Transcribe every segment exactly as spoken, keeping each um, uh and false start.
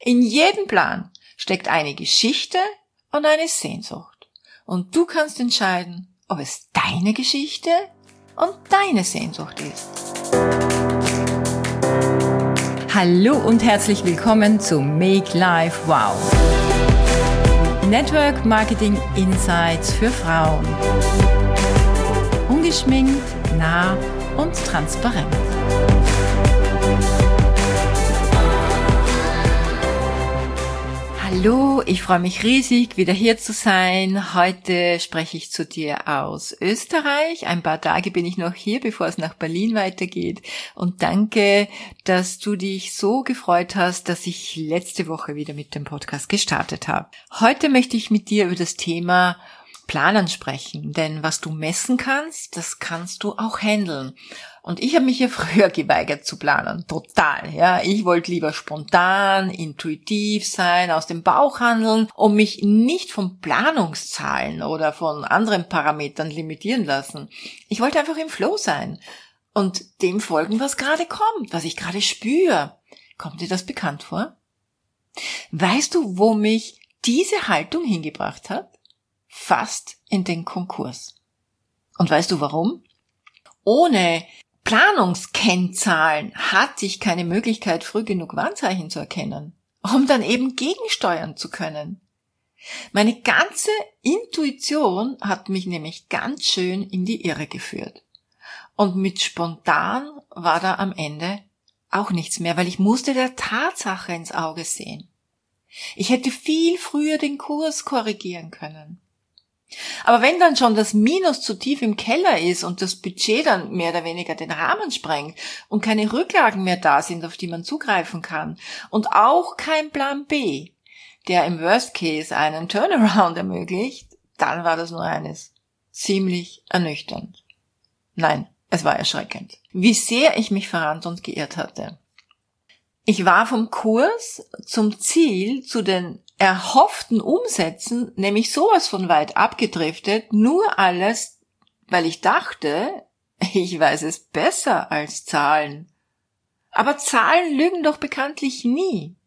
In jedem Plan steckt eine Geschichte und eine Sehnsucht. Und du kannst entscheiden, ob es deine Geschichte und deine Sehnsucht ist. Hallo und herzlich willkommen zu Make Life Wow. Network Marketing Insights für Frauen. Ungeschminkt, nah und transparent. Hallo, ich freue mich riesig, wieder hier zu sein. Heute spreche ich zu dir aus Österreich. Ein paar Tage bin ich noch hier, bevor es nach Berlin weitergeht. Und danke, dass du dich so gefreut hast, dass ich letzte Woche wieder mit dem Podcast gestartet habe. Heute möchte ich mit dir über das Thema Planen sprechen, denn was du messen kannst, das kannst du auch handeln. Und ich habe mich ja früher geweigert zu planen, total. Ja, ich wollte lieber spontan, intuitiv sein, aus dem Bauch handeln und mich nicht von Planungszahlen oder von anderen Parametern limitieren lassen. Ich wollte einfach im Flow sein und dem folgen, was gerade kommt, was ich gerade spüre. Kommt dir das bekannt vor? Weißt du, wo mich diese Haltung hingebracht hat? Fast in den Konkurs. Und weißt du warum? Ohne Planungskennzahlen hatte ich keine Möglichkeit, früh genug Warnzeichen zu erkennen, um dann eben gegensteuern zu können. Meine ganze Intuition hat mich nämlich ganz schön in die Irre geführt. Und mit spontan war da am Ende auch nichts mehr, weil ich musste der Tatsache ins Auge sehen. Ich hätte viel früher den Kurs korrigieren können. Aber wenn dann schon das Minus zu tief im Keller ist und das Budget dann mehr oder weniger den Rahmen sprengt und keine Rücklagen mehr da sind, auf die man zugreifen kann und auch kein Plan B, der im Worst Case einen Turnaround ermöglicht, dann war das nur eines: ziemlich ernüchternd. Nein, es war erschreckend, wie sehr ich mich verrannt und geirrt hatte. Ich war vom Kurs zum Ziel, zu den erhofften Umsätzen, nämlich sowas von weit abgedriftet, nur alles, weil ich dachte, ich weiß es besser als Zahlen. Aber Zahlen lügen doch bekanntlich nie.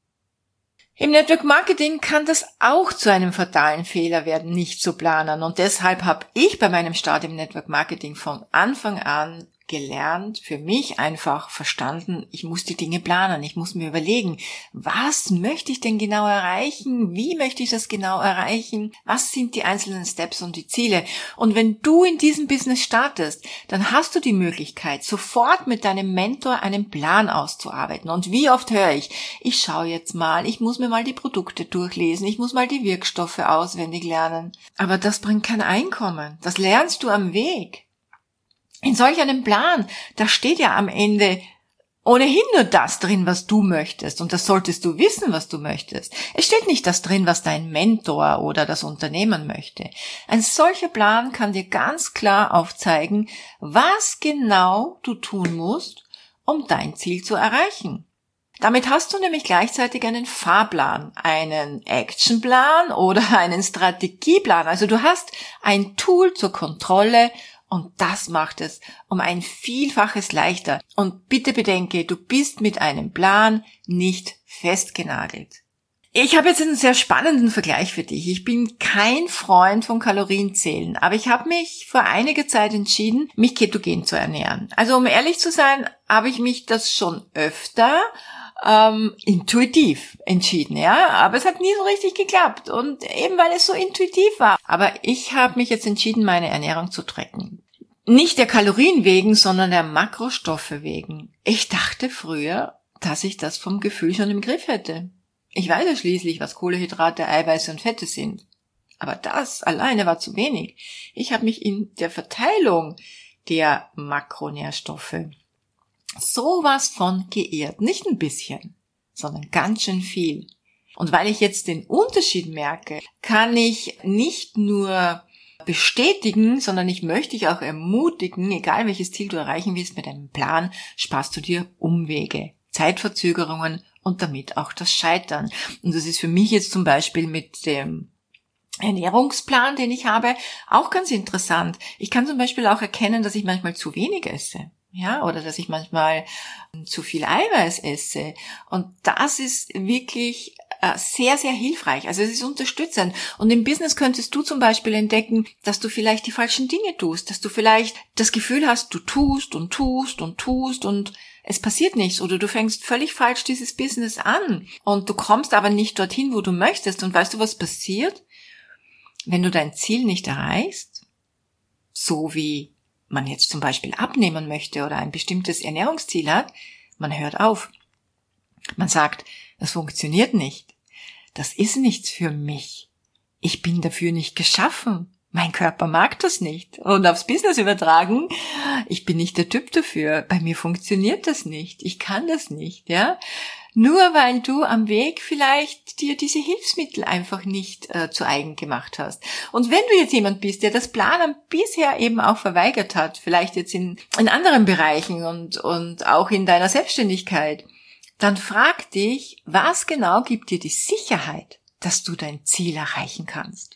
Im Network Marketing kann das auch zu einem fatalen Fehler werden, nicht zu planen. Und deshalb habe ich bei meinem Start im Network Marketing von Anfang an gelernt, für mich einfach verstanden, ich muss die Dinge planen, ich muss mir überlegen, was möchte ich denn genau erreichen, wie möchte ich das genau erreichen, was sind die einzelnen Steps und die Ziele. Und wenn du in diesem Business startest, dann hast du die Möglichkeit, sofort mit deinem Mentor einen Plan auszuarbeiten. Und wie oft höre ich, ich schaue jetzt mal, ich muss mir mal die Produkte durchlesen, ich muss mal die Wirkstoffe auswendig lernen. Aber das bringt kein Einkommen, das lernst du am Weg. In solch einem Plan, da steht ja am Ende ohnehin nur das drin, was du möchtest. Und das solltest du wissen, was du möchtest. Es steht nicht das drin, was dein Mentor oder das Unternehmen möchte. Ein solcher Plan kann dir ganz klar aufzeigen, was genau du tun musst, um dein Ziel zu erreichen. Damit hast du nämlich gleichzeitig einen Fahrplan, einen Actionplan oder einen Strategieplan. Also du hast ein Tool zur Kontrolle. Und das macht es um ein Vielfaches leichter. Und bitte bedenke, du bist mit einem Plan nicht festgenagelt. Ich habe jetzt einen sehr spannenden Vergleich für dich. Ich bin kein Freund von Kalorienzählen, aber ich habe mich vor einiger Zeit entschieden, mich ketogen zu ernähren. Also um ehrlich zu sein, habe ich mich das schon öfter ähm, intuitiv entschieden, ja, aber es hat nie so richtig geklappt und eben weil es so intuitiv war. Aber ich habe mich jetzt entschieden, meine Ernährung zu tracken. Nicht der Kalorien wegen, sondern der Makrostoffe wegen. Ich dachte früher, dass ich das vom Gefühl schon im Griff hätte. Ich weiß ja schließlich, was Kohlenhydrate, Eiweiße und Fette sind. Aber das alleine war zu wenig. Ich habe mich in der Verteilung der Makronährstoffe sowas von geirrt. Nicht ein bisschen, sondern ganz schön viel. Und weil ich jetzt den Unterschied merke, kann ich nicht nur bestätigen, sondern ich möchte dich auch ermutigen, egal welches Ziel du erreichen willst, mit einem Plan sparst du dir Umwege, Zeitverzögerungen und damit auch das Scheitern. Und das ist für mich jetzt zum Beispiel mit dem Ernährungsplan, den ich habe, auch ganz interessant. Ich kann zum Beispiel auch erkennen, dass ich manchmal zu wenig esse. Ja, oder dass ich manchmal zu viel Eiweiß esse. Und das ist wirklich äh, sehr, sehr hilfreich. Also es ist unterstützend. Und im Business könntest du zum Beispiel entdecken, dass du vielleicht die falschen Dinge tust, dass du vielleicht das Gefühl hast, du tust und tust und tust und es passiert nichts oder du fängst völlig falsch dieses Business an und du kommst aber nicht dorthin, wo du möchtest. Und weißt du, was passiert? Wenn du dein Ziel nicht erreichst, so wie man jetzt zum Beispiel abnehmen möchte oder ein bestimmtes Ernährungsziel hat, man hört auf. Man sagt, das funktioniert nicht. Das ist nichts für mich. Ich bin dafür nicht geschaffen. Mein Körper mag das nicht. Und aufs Business übertragen, ich bin nicht der Typ dafür. Bei mir funktioniert das nicht. Ich kann das nicht, ja. Nur weil du am Weg vielleicht dir diese Hilfsmittel einfach nicht äh, zu eigen gemacht hast. Und wenn du jetzt jemand bist, der das Planen bisher eben auch verweigert hat, vielleicht jetzt in, in anderen Bereichen und, und auch in deiner Selbstständigkeit, dann frag dich, was genau gibt dir die Sicherheit, dass du dein Ziel erreichen kannst?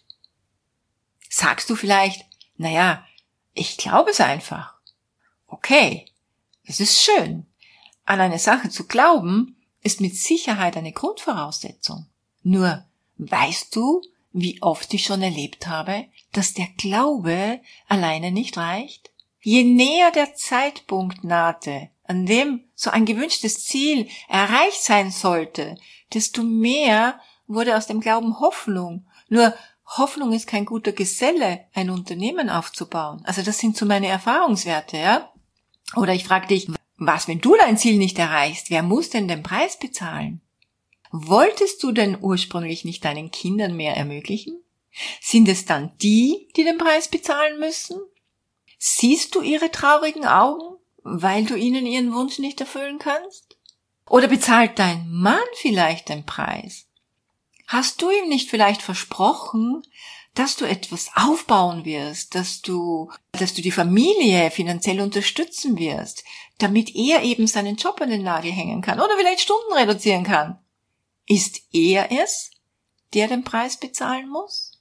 Sagst du vielleicht, naja, ich glaube es einfach. Okay, das ist schön. An eine Sache zu glauben, ist mit Sicherheit eine Grundvoraussetzung. Nur, weißt du, wie oft ich schon erlebt habe, dass der Glaube alleine nicht reicht? Je näher der Zeitpunkt nahte, an dem so ein gewünschtes Ziel erreicht sein sollte, desto mehr wurde aus dem Glauben Hoffnung. Nur Hoffnung ist kein guter Geselle, ein Unternehmen aufzubauen. Also das sind so meine Erfahrungswerte, ja. Oder ich frage dich, was, wenn du dein Ziel nicht erreichst? Wer muss denn den Preis bezahlen? Wolltest du denn ursprünglich nicht deinen Kindern mehr ermöglichen? Sind es dann die, die den Preis bezahlen müssen? Siehst du ihre traurigen Augen, weil du ihnen ihren Wunsch nicht erfüllen kannst? Oder bezahlt dein Mann vielleicht den Preis? Hast du ihm nicht vielleicht versprochen, dass du etwas aufbauen wirst, dass du, dass du die Familie finanziell unterstützen wirst, damit er eben seinen Job an den Nagel hängen kann oder vielleicht Stunden reduzieren kann? Ist er es, der den Preis bezahlen muss?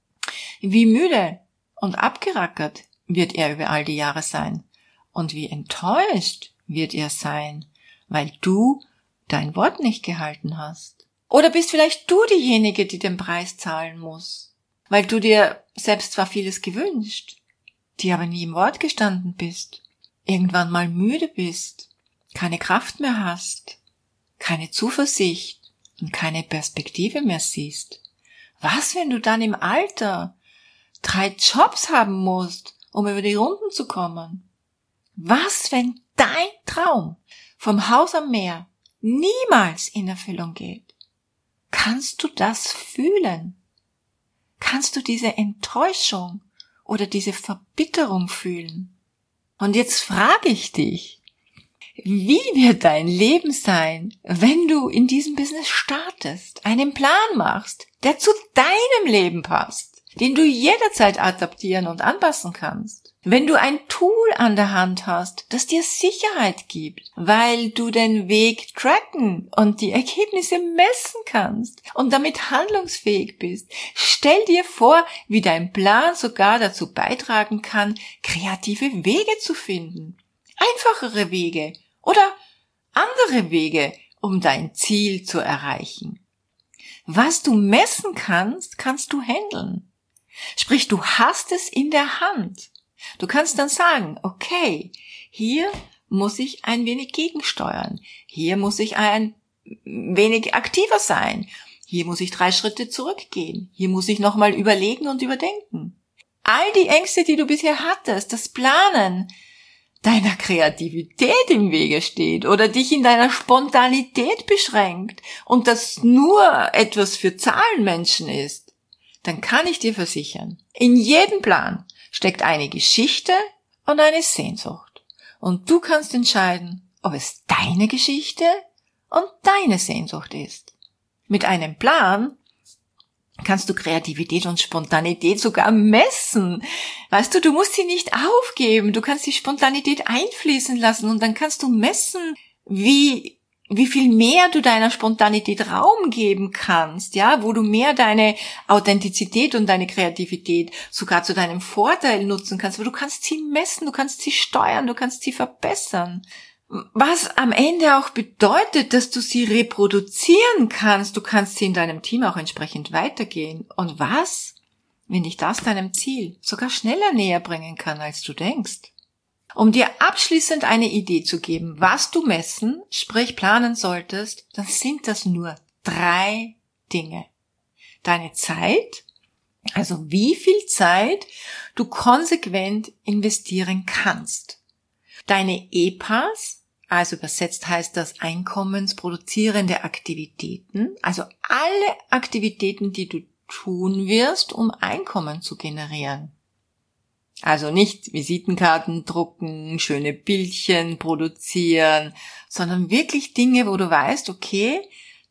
Wie müde und abgerackert wird er über all die Jahre sein und wie enttäuscht wird er sein, weil du dein Wort nicht gehalten hast. Oder bist vielleicht du diejenige, die den Preis zahlen muss, weil du dir selbst zwar vieles gewünscht, die aber nie im Wort gestanden bist, irgendwann mal müde bist, keine Kraft mehr hast, keine Zuversicht und keine Perspektive mehr siehst. Was, wenn du dann im Alter drei Jobs haben musst, um über die Runden zu kommen? Was, wenn dein Traum vom Haus am Meer niemals in Erfüllung geht? Kannst du das fühlen? Kannst du diese Enttäuschung oder diese Verbitterung fühlen? Und jetzt frage ich dich, wie wird dein Leben sein, wenn du in diesem Business startest, einen Plan machst, der zu deinem Leben passt, den du jederzeit adaptieren und anpassen kannst? Wenn du ein Tool an der Hand hast, das dir Sicherheit gibt, weil du den Weg tracken und die Ergebnisse messen kannst und damit handlungsfähig bist, stell dir vor, wie dein Plan sogar dazu beitragen kann, kreative Wege zu finden, einfachere Wege oder andere Wege, um dein Ziel zu erreichen. Was du messen kannst, kannst du handeln. Sprich, du hast es in der Hand. Du kannst dann sagen, okay, hier muss ich ein wenig gegensteuern, hier muss ich ein wenig aktiver sein, hier muss ich drei Schritte zurückgehen, hier muss ich nochmal überlegen und überdenken. All die Ängste, die du bisher hattest, das Planen deiner Kreativität im Wege steht oder dich in deiner Spontanität beschränkt und das nur etwas für Zahlenmenschen ist, dann kann ich dir versichern, in jedem Plan steckt eine Geschichte und eine Sehnsucht. Und du kannst entscheiden, ob es deine Geschichte und deine Sehnsucht ist. Mit einem Plan kannst du Kreativität und Spontanität sogar messen. Weißt du, du musst sie nicht aufgeben. Du kannst die Spontanität einfließen lassen und dann kannst du messen, wie wie viel mehr du deiner Spontanität Raum geben kannst, ja, wo du mehr deine Authentizität und deine Kreativität sogar zu deinem Vorteil nutzen kannst, weil du kannst sie messen, du kannst sie steuern, du kannst sie verbessern. Was am Ende auch bedeutet, dass du sie reproduzieren kannst. Du kannst sie in deinem Team auch entsprechend weitergehen. Und was, wenn dich das deinem Ziel sogar schneller näher bringen kann, als du denkst? Um dir abschließend eine Idee zu geben, was du messen, sprich planen solltest, dann sind das nur drei Dinge. Deine Zeit, also wie viel Zeit du konsequent investieren kannst. Deine E P As, also übersetzt heißt das einkommensproduzierende Aktivitäten, also alle Aktivitäten, die du tun wirst, um Einkommen zu generieren. Also nicht Visitenkarten drucken, schöne Bildchen produzieren, sondern wirklich Dinge, wo du weißt, okay,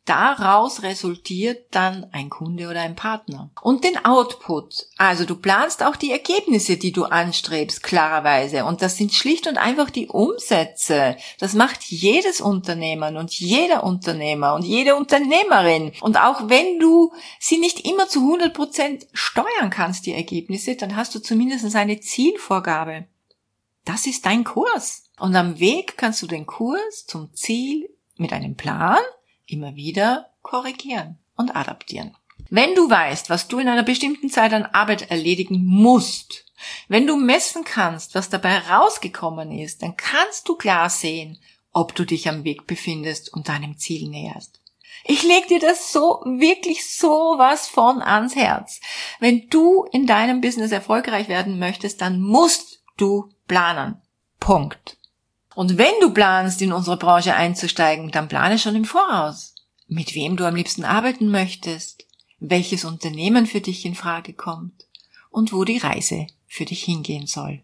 daraus resultiert dann ein Kunde oder ein Partner. Und den Output, also du planst auch die Ergebnisse, die du anstrebst, klarerweise. Und das sind schlicht und einfach die Umsätze. Das macht jedes Unternehmen und jeder Unternehmer und jede Unternehmerin. Und auch wenn du sie nicht immer zu hundert Prozent steuern kannst, die Ergebnisse, dann hast du zumindest eine Zielvorgabe. Das ist dein Kurs. Und am Weg kannst du den Kurs zum Ziel mit einem Plan immer wieder korrigieren und adaptieren. Wenn du weißt, was du in einer bestimmten Zeit an Arbeit erledigen musst, wenn du messen kannst, was dabei rausgekommen ist, dann kannst du klar sehen, ob du dich am Weg befindest und deinem Ziel näherst. Ich leg dir das so, wirklich so was von ans Herz. Wenn du in deinem Business erfolgreich werden möchtest, dann musst du planen. Punkt. Und wenn du planst, in unsere Branche einzusteigen, dann plane schon im Voraus, mit wem du am liebsten arbeiten möchtest, welches Unternehmen für dich in Frage kommt und wo die Reise für dich hingehen soll.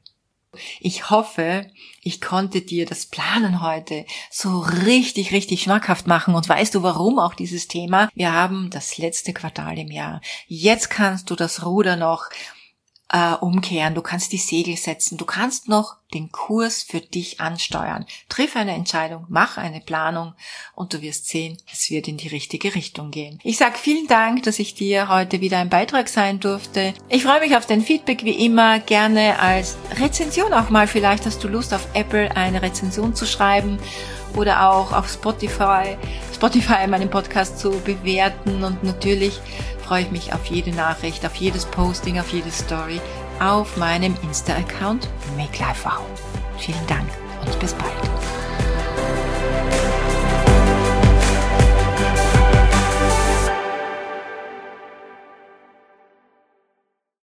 Ich hoffe, ich konnte dir das Planen heute so richtig, richtig schmackhaft machen. Und weißt du, warum auch dieses Thema? Wir haben das letzte Quartal im Jahr. Jetzt kannst du das Ruder noch Äh, umkehren, du kannst die Segel setzen, du kannst noch den Kurs für dich ansteuern. Triff eine Entscheidung, mach eine Planung und du wirst sehen, es wird in die richtige Richtung gehen. Ich sage vielen Dank, dass ich dir heute wieder ein Beitrag sein durfte. Ich freue mich auf dein Feedback wie immer, gerne als Rezension auch mal. Vielleicht hast du Lust, auf Apple eine Rezension zu schreiben oder auch auf Spotify, Spotify meinen Podcast zu bewerten. Und natürlich freue ich mich auf jede Nachricht, auf jedes Posting, auf jede Story auf meinem Insta-Account Make Life Wow. Vielen Dank und bis bald.